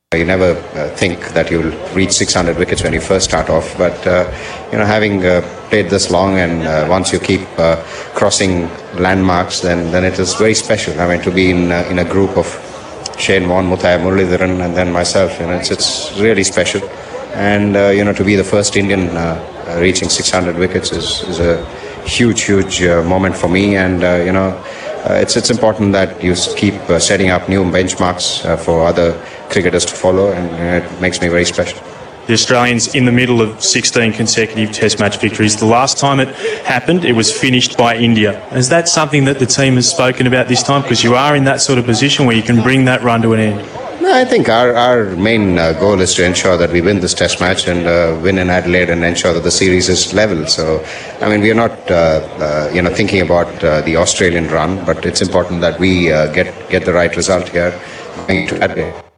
You never think that you'll reach 600 wickets when you first start off, but having played this long, and once you keep crossing landmarks, then it is very special. I mean, to be in a group of Shane Warne, Muttiah Muralitharan, and then myself, it's really special. And to be the first Indian reaching 600 wickets is a huge moment for me, and it's important that you keep setting up new benchmarks for other cricketers to follow, and it makes me very special. The Australians in the middle of 16 consecutive Test match victories. The last time it happened, it was finished by India. Is that something that the team has spoken about this time? Because you are in that sort of position where you can bring that run to an end. No, I think our main goal is to ensure that we win this Test match and win in Adelaide and ensure that the series is level. So, I mean, we are not, thinking about the Australian run, but it's important that we get the right result here.